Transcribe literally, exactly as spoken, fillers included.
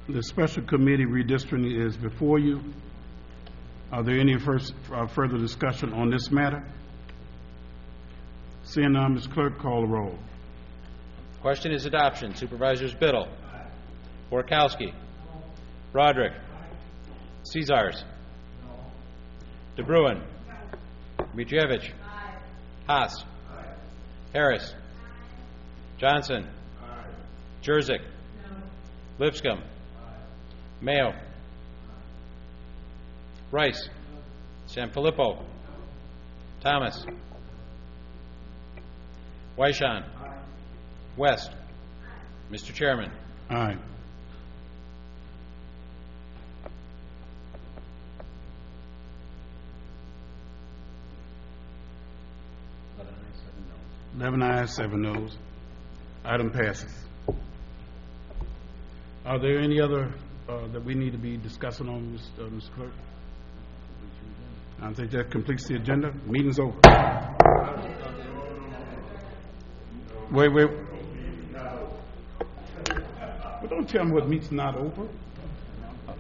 The special committee redistricting is before you. Are there any first, uh, further discussion on this matter? Seeing none, Miz Clerk, call the roll. Question is adoption. Supervisors Biddle. Borkowski. Broderick. Cesars. De Bruin. Mitrievich. Haas. Harris. Johnson. Jerzik. Lipscomb. Mayo. Rice. Sanfilippo. Thomas. Wyshawn. West. Mister Chairman. Aye. Eleven ayes, seven noes. Item passes. Are there any other uh, that we need to be discussing on, Miz uh, Miz Clerk? I think that completes the agenda. Meeting's over. Wait, wait. Well, don't tell me what meeting's not over.